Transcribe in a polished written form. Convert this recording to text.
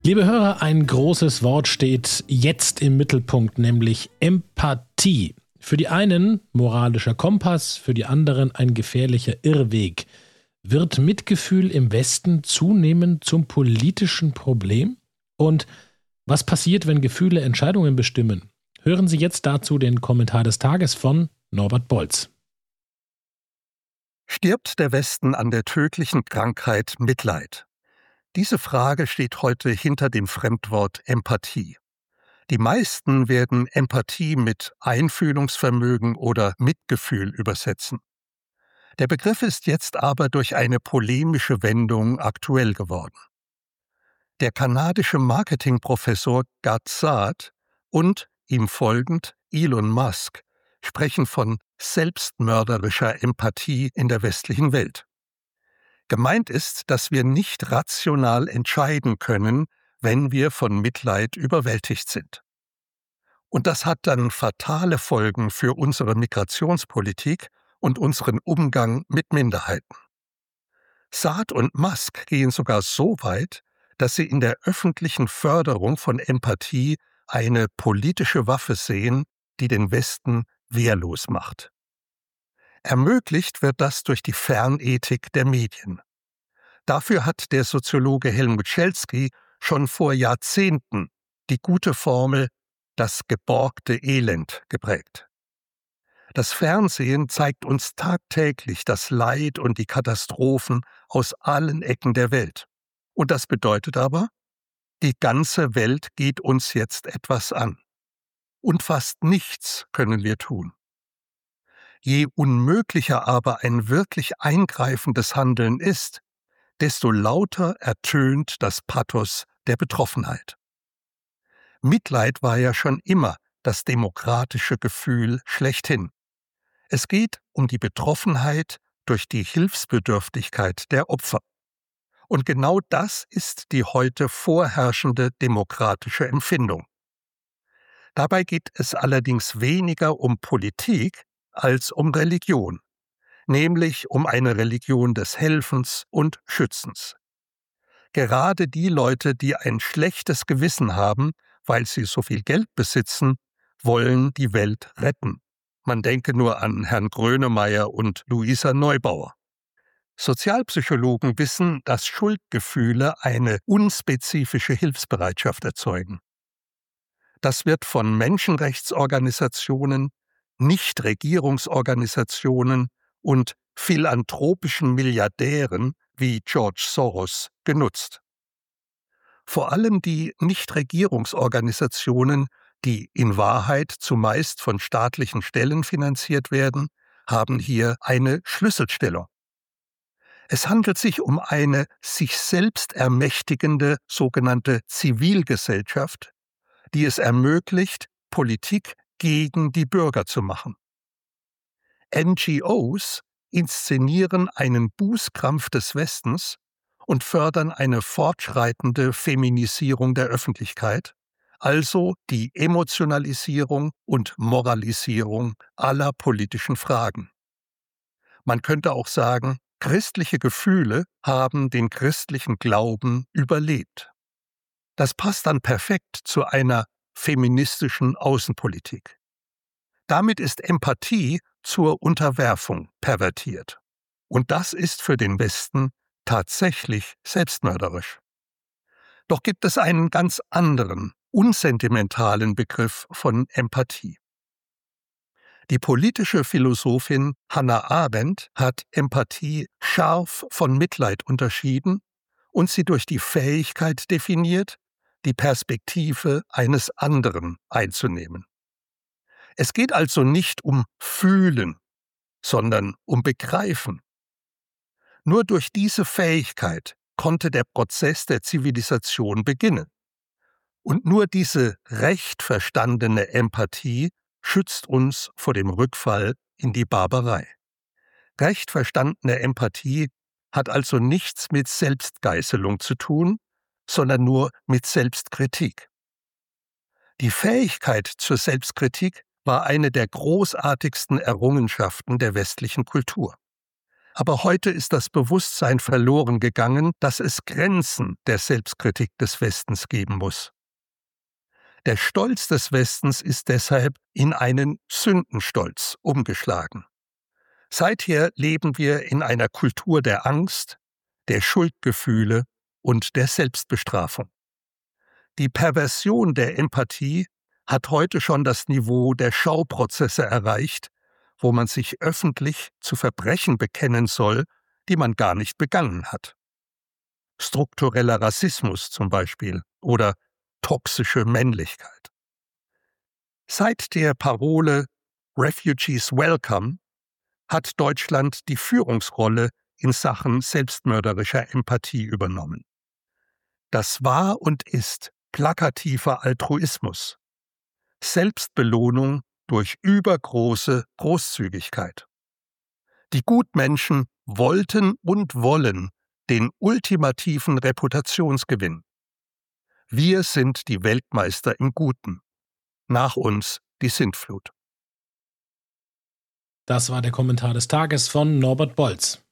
Liebe Hörer, ein großes Wort steht jetzt im Mittelpunkt, nämlich Empathie. Für die einen moralischer Kompass, für die anderen ein gefährlicher Irrweg. Wird Mitgefühl im Westen zunehmend zum politischen Problem? Und was passiert, wenn Gefühle Entscheidungen bestimmen? Hören Sie jetzt dazu den Kommentar des Tages von Norbert Bolz. Stirbt der Westen an der tödlichen Krankheit Mitleid? Diese Frage steht heute hinter dem Fremdwort Empathie. Die meisten werden Empathie mit Einfühlungsvermögen oder Mitgefühl übersetzen. Der Begriff ist jetzt aber durch eine polemische Wendung aktuell geworden. Der kanadische Marketingprofessor Gad Saad und ihm folgend Elon Musk sprechen von selbstmörderischer Empathie in der westlichen Welt. Gemeint ist, dass wir nicht rational entscheiden können, wenn wir von Mitleid überwältigt sind. Und das hat dann fatale Folgen für unsere Migrationspolitik und unseren Umgang mit Minderheiten. Saad und Musk gehen sogar so weit, dass sie in der öffentlichen Förderung von Empathie eine politische Waffe sehen, die den Westen wehrlos macht. Ermöglicht wird das durch die Fernethik der Medien. Dafür hat der Soziologe Helmut Schelsky schon vor Jahrzehnten die gute Formel „das geborgte Elend“ geprägt. Das Fernsehen zeigt uns tagtäglich das Leid und die Katastrophen aus allen Ecken der Welt. Und das bedeutet aber, die ganze Welt geht uns jetzt etwas an. Und fast nichts können wir tun. Je unmöglicher aber ein wirklich eingreifendes Handeln ist, desto lauter ertönt das Pathos der Betroffenheit. Mitleid war ja schon immer das demokratische Gefühl schlechthin. Es geht um die Betroffenheit durch die Hilfsbedürftigkeit der Opfer. Und genau das ist die heute vorherrschende demokratische Empfindung. Dabei geht es allerdings weniger um Politik als um Religion, nämlich um eine Religion des Helfens und Schützens. Gerade die Leute, die ein schlechtes Gewissen haben, weil sie so viel Geld besitzen, wollen die Welt retten. Man denke nur an Herrn Grönemeyer und Luisa Neubauer. Sozialpsychologen wissen, dass Schuldgefühle eine unspezifische Hilfsbereitschaft erzeugen. Das wird von Menschenrechtsorganisationen, Nichtregierungsorganisationen und philanthropischen Milliardären wie George Soros genutzt. Vor allem die Nichtregierungsorganisationen, die in Wahrheit zumeist von staatlichen Stellen finanziert werden, haben hier eine Schlüsselstellung. Es handelt sich um eine sich selbst ermächtigende sogenannte Zivilgesellschaft, die es ermöglicht, Politik gegen die Bürger zu machen. NGOs inszenieren einen Bußkrampf des Westens und fördern eine fortschreitende Feminisierung der Öffentlichkeit, also die Emotionalisierung und Moralisierung aller politischen Fragen. Man könnte auch sagen, christliche Gefühle haben den christlichen Glauben überlebt. Das passt dann perfekt zu einer feministischen Außenpolitik. Damit ist Empathie zur Unterwerfung pervertiert. Und das ist für den Westen tatsächlich selbstmörderisch. Doch gibt es einen ganz anderen, unsentimentalen Begriff von Empathie. Die politische Philosophin Hannah Arendt hat Empathie scharf von Mitleid unterschieden und sie durch die Fähigkeit definiert, die Perspektive eines anderen einzunehmen. Es geht also nicht um Fühlen, sondern um Begreifen. Nur durch diese Fähigkeit konnte der Prozess der Zivilisation beginnen. Und nur diese recht verstandene Empathie schützt uns vor dem Rückfall in die Barbarei. Recht verstandene Empathie hat also nichts mit Selbstgeißelung zu tun, sondern nur mit Selbstkritik. Die Fähigkeit zur Selbstkritik war eine der großartigsten Errungenschaften der westlichen Kultur. Aber heute ist das Bewusstsein verloren gegangen, dass es Grenzen der Selbstkritik des Westens geben muss. Der Stolz des Westens ist deshalb in einen Sündenstolz umgeschlagen. Seither leben wir in einer Kultur der Angst, der Schuldgefühle und der Selbstbestrafung. Die Perversion der Empathie hat heute schon das Niveau der Schauprozesse erreicht, wo man sich öffentlich zu Verbrechen bekennen soll, die man gar nicht begangen hat. Struktureller Rassismus zum Beispiel oder toxische Männlichkeit. Seit der Parole Refugees Welcome hat Deutschland die Führungsrolle in Sachen selbstmörderischer Empathie übernommen. Das war und ist plakativer Altruismus, Selbstbelohnung durch übergroße Großzügigkeit. Die Gutmenschen wollten und wollen den ultimativen Reputationsgewinn. Wir sind die Weltmeister im Guten. Nach uns die Sintflut. Das war der Kommentar des Tages von Norbert Bolz.